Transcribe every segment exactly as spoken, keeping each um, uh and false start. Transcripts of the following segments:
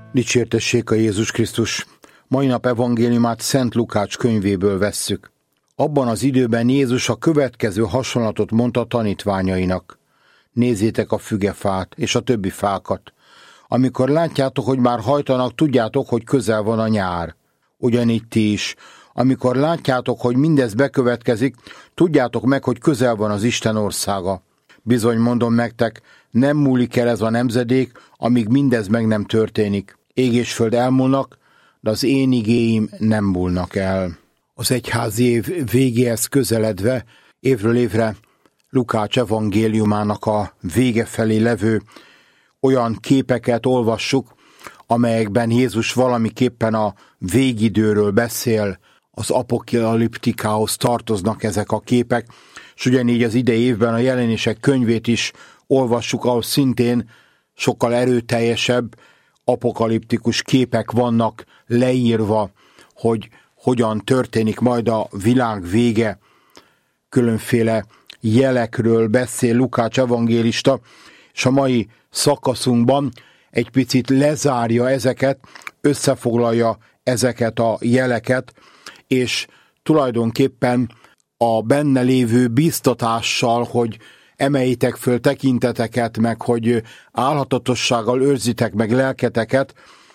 Dicsértessék a Jézus Krisztus! Mai nap evangéliumát Szent Lukács könyvéből vesszük. Abban az időben Jézus a következő hasonlatot mondta tanítványainak. Nézzétek a fügefát és a többi fákat. Amikor látjátok, hogy már hajtanak, tudjátok, hogy közel van a nyár. Ugyanígy ti is. Amikor látjátok, hogy mindez bekövetkezik, tudjátok meg, hogy közel van az Isten országa. Bizony mondom nektek, nem múlik el ez a nemzedék, amíg mindez meg nem történik. Ég és föld elmúlnak, de az én igéim nem múlnak el. Az egyházi év végéhez közeledve, évről évre Lukács evangéliumának a vége felé levő olyan képeket olvassuk, amelyekben Jézus valamiképpen a végidőről beszél, az apokaliptikához tartoznak ezek a képek, és ugyanígy az idei évben a Jelenések könyvét is olvassuk, ahol szintén sokkal erőteljesebb apokaliptikus képek vannak leírva, hogy hogyan történik majd a világ vége. Különféle jelekről beszél Lukács evangélista, és a mai szakaszunkban egy picit lezárja ezeket, összefoglalja ezeket a jeleket, és tulajdonképpen a benne lévő bíztatással, hogy emeljétek föl tekinteteket, meg hogy álhatatossággal őrzitek meg lelketeket,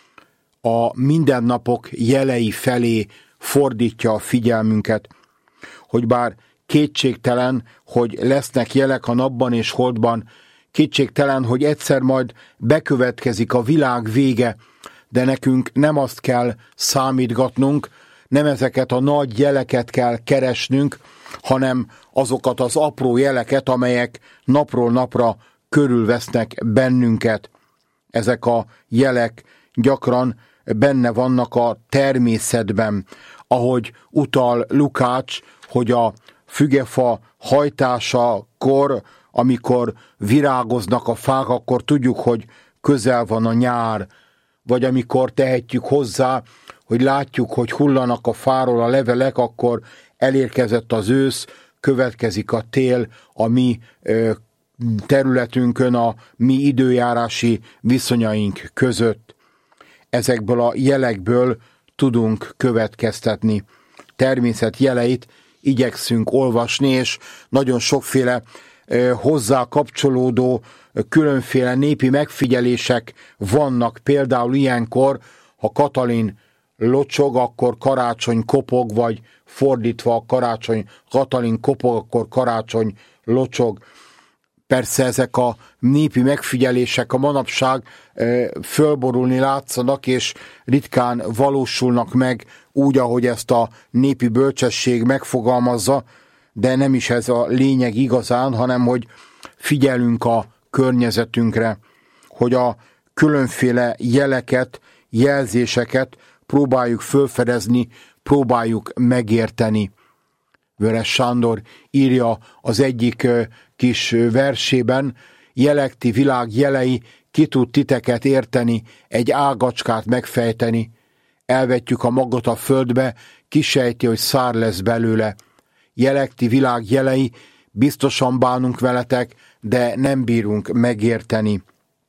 a mindennapok jelei felé fordítja a figyelmünket, hogy bár kétségtelen, hogy lesznek jelek a napban és holdban, kétségtelen, hogy egyszer majd bekövetkezik a világ vége, de nekünk nem azt kell számítgatnunk, nem ezeket a nagy jeleket kell keresnünk, hanem azokat az apró jeleket, amelyek napról napra körülvesznek bennünket. Ezek a jelek gyakran benne vannak a természetben, ahogy utal Lukács, hogy a fügefa hajtásakor, amikor virágoznak a fák, akkor tudjuk, hogy közel van a nyár, vagy amikor tehetjük hozzá, hogy látjuk, hogy hullanak a fáról a levelek, akkor elérkezett az ősz, következik a tél, a mi ö, területünkön, a mi időjárási viszonyaink között. Ezekből a jelekből tudunk következtetni. Természet jeleit igyekszünk olvasni, és nagyon sokféle ö, hozzá kapcsolódó ö, különféle népi megfigyelések vannak. Például ilyenkor, ha Katalin locsog, akkor karácsony kopog, vagy fordítva karácsony, Katalin kopog, akkor karácsony locsog. Persze ezek a népi megfigyelések a manapság e, fölborulni látszanak, és ritkán valósulnak meg úgy, ahogy ezt a népi bölcsesség megfogalmazza, de nem is ez a lényeg igazán, hanem hogy figyelünk a környezetünkre, hogy a különféle jeleket, jelzéseket próbáljuk fölfedezni, próbáljuk megérteni. Vörös Sándor írja az egyik kis versében, jelekti világ jelei, ki tud titeket érteni, egy ágacskát megfejteni. Elvetjük a magot a földbe, kisejti, hogy szár lesz belőle. Jelekti világ jelei, biztosan bánunk veletek, de nem bírunk megérteni.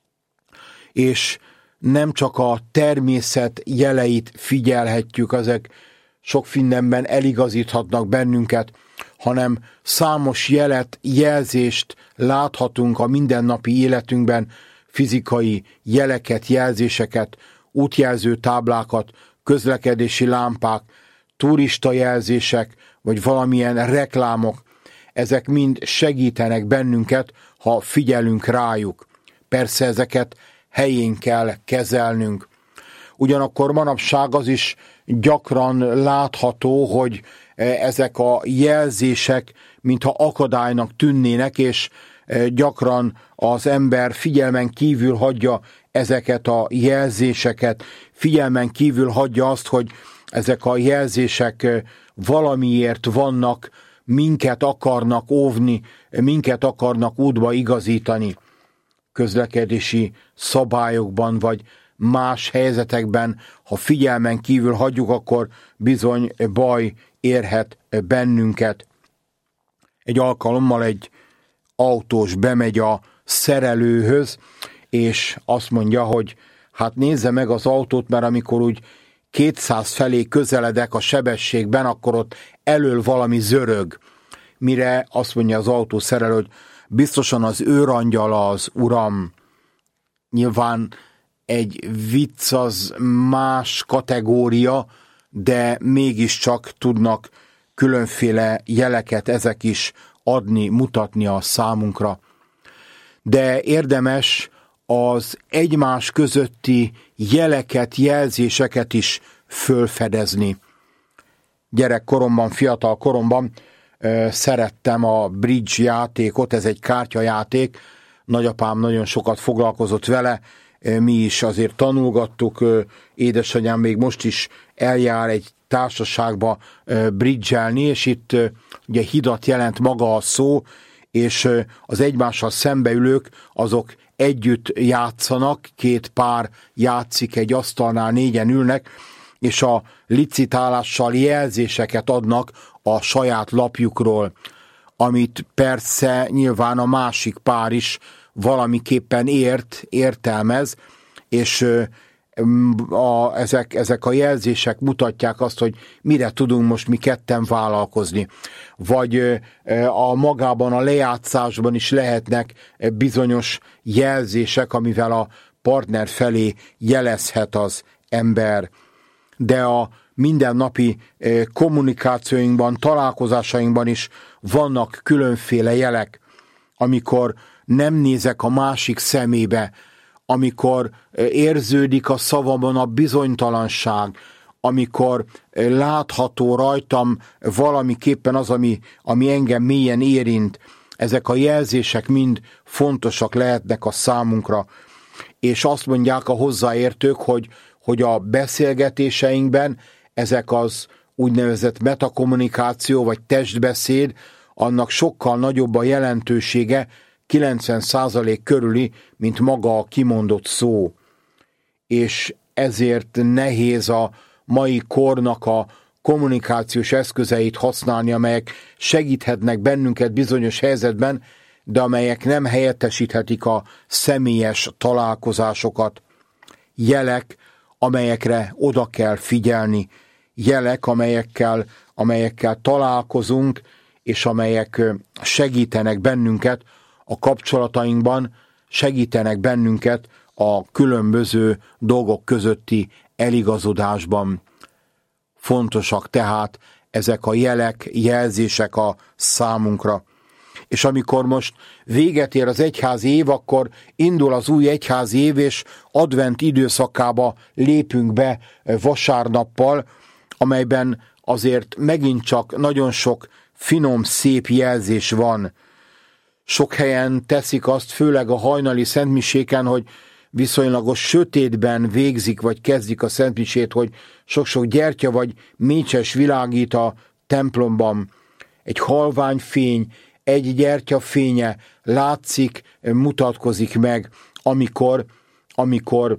És nem csak a természet jeleit figyelhetjük, ezek sok mindenben eligazíthatnak bennünket, hanem számos jelet, jelzést láthatunk a mindennapi életünkben, fizikai jeleket, jelzéseket, útjelző táblákat, közlekedési lámpák, turista jelzések, vagy valamilyen reklámok. Ezek mind segítenek bennünket, ha figyelünk rájuk. Persze ezeket helyén kell kezelnünk. Ugyanakkor manapság az is gyakran látható, hogy ezek a jelzések mintha akadálynak tűnnének, és gyakran az ember figyelmen kívül hagyja ezeket a jelzéseket, figyelmen kívül hagyja azt, hogy ezek a jelzések valamiért vannak, minket akarnak óvni, minket akarnak útba igazítani. Közlekedési szabályokban, vagy más helyzetekben, ha figyelmen kívül hagyjuk, akkor bizony baj érhet bennünket. Egy alkalommal egy autós bemegy a szerelőhöz, és azt mondja, hogy hát nézze meg az autót, mert amikor úgy kétszáz felé közeledek a sebességben, akkor ott elől valami zörög. Mire azt mondja az autószerelő, hogy biztosan az őrangyala az uram. Nyilván egy vicc az más kategória, de mégiscsak tudnak különféle jeleket ezek is adni, mutatni a számunkra. De érdemes az egymás közötti jeleket, jelzéseket is fölfedezni. Gyerekkoromban, fiatal koromban ö, szerettem a bridge játékot, ez egy kártyajáték, nagyapám nagyon sokat foglalkozott vele, mi is azért tanulgattuk, édesanyám még most is eljár egy társaságba bridgelni, és itt ugye hidat jelent maga a szó, és az egymással szembeülők azok együtt játszanak, két pár játszik egy asztalnál, négyen ülnek, és a licitálással jelzéseket adnak a saját lapjukról, amit persze nyilván a másik pár is valamiképpen ért, értelmez, és a, ezek, ezek a jelzések mutatják azt, hogy mire tudunk most mi ketten vállalkozni. Vagy a magában a lejátszásban is lehetnek bizonyos jelzések, amivel a partner felé jelezhet az ember. De a mindennapi kommunikációinkban, találkozásainkban is vannak különféle jelek, amikor nem nézek a másik szemébe, amikor érződik a szavamon a bizonytalanság, amikor látható rajtam valamiképpen az, ami, ami engem mélyen érint. Ezek a jelzések mind fontosak lehetnek a számunkra. És azt mondják a hozzáértők, hogy, hogy a beszélgetéseinkben ezek az úgynevezett metakommunikáció vagy testbeszéd, annak sokkal nagyobb a jelentősége, kilencven százalék körüli, mint maga a kimondott szó. És ezért nehéz a mai kornak a kommunikációs eszközeit használni, amelyek segíthetnek bennünket bizonyos helyzetben, de amelyek nem helyettesíthetik a személyes találkozásokat. Jelek, amelyekre oda kell figyelni, jelek, amelyekkel, amelyekkel találkozunk, és amelyek segítenek bennünket a kapcsolatainkban, segítenek bennünket a különböző dolgok közötti eligazodásban. Fontosak tehát ezek a jelek, jelzések a számunkra. És amikor most véget ér az egyházi év, akkor indul az új egyházi év, és advent időszakába lépünk be vasárnappal, amelyben azért megint csak nagyon sok finom, szép jelzés van. Sok helyen teszik azt, főleg a hajnali szentmiséken, hogy viszonylagos sötétben végzik, vagy kezdik a szentmisét, hogy sok-sok gyertya vagy mécses világít a templomban. Egy halvány fény, egy gyertya fénye látszik, mutatkozik meg, amikor, amikor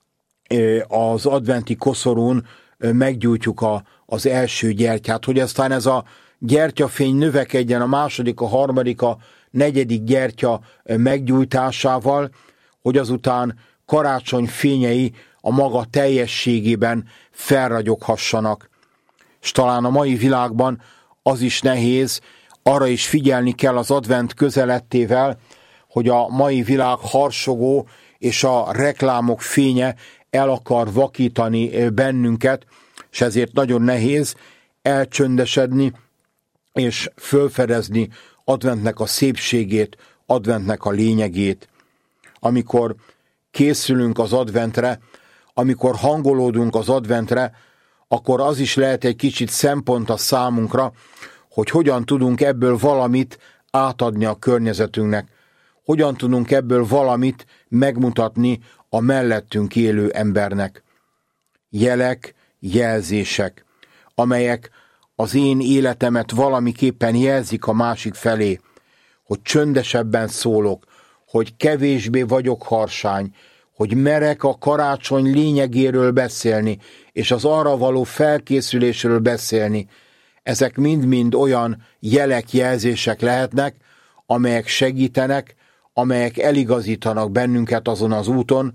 az adventi koszorún meggyújtjuk a, az első gyertyát, hogy aztán ez a gyertyafény növekedjen a második, a harmadik, a negyedik gyertya meggyújtásával, hogy azután karácsony fényei a maga teljességében felragyoghassanak. És talán a mai világban az is nehéz, arra is figyelni kell az advent közelettével, hogy a mai világ harsogó és a reklámok fénye el akar vakítani bennünket, és ezért nagyon nehéz elcsöndesedni és fölfedezni adventnek a szépségét, adventnek a lényegét. Amikor készülünk az adventre, amikor hangolódunk az adventre, akkor az is lehet egy kicsit szempont a számunkra, hogy hogyan tudunk ebből valamit átadni a környezetünknek, hogyan tudunk ebből valamit megmutatni a mellettünk élő embernek. Jelek, jelzések, amelyek az én életemet valamiképpen jelzik a másik felé, hogy csöndesebben szólok, hogy kevésbé vagyok harsány, hogy merek a karácsony lényegéről beszélni, és az arra való felkészülésről beszélni. Ezek mind-mind olyan jelek, jelzések lehetnek, amelyek segítenek, amelyek eligazítanak bennünket azon az úton,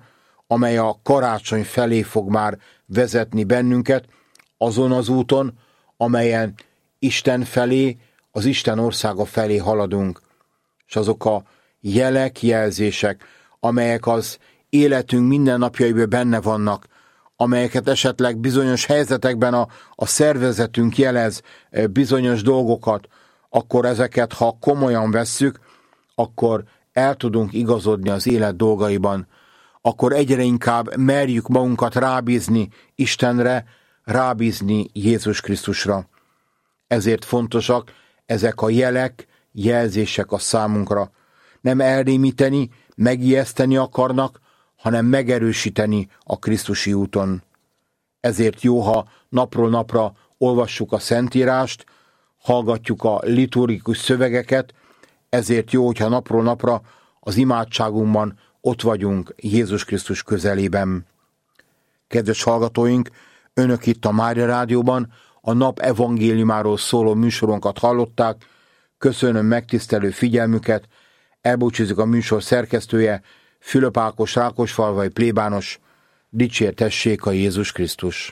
amely a karácsony felé fog már vezetni bennünket, azon az úton, amelyen Isten felé, az Isten országa felé haladunk. És azok a jelek, jelzések, amelyek az életünk mindennapjaiban benne vannak, amelyeket esetleg bizonyos helyzetekben a, a szervezetünk jelez bizonyos dolgokat, akkor ezeket, ha komolyan vesszük, akkor el tudunk igazodni az élet dolgaiban, akkor egyre inkább merjük magunkat rábízni Istenre, rábízni Jézus Krisztusra. Ezért fontosak ezek a jelek, jelzések a számunkra. Nem elrémíteni, megijeszteni akarnak, hanem megerősíteni a Krisztusi úton. Ezért jó, ha napról napra olvassuk a Szentírást, hallgatjuk a liturgikus szövegeket, ezért jó, hogyha napról napra az imádságunkban ott vagyunk Jézus Krisztus közelében. Kedves hallgatóink, önök itt a Mária Rádióban a nap evangéliumáról szóló műsorunkat hallották. Köszönöm megtisztelő figyelmüket, elbúcsúzik a műsor szerkesztője, Fülöp Ákos, Rákosfalvai plébános. Dicsértessék a Jézus Krisztus!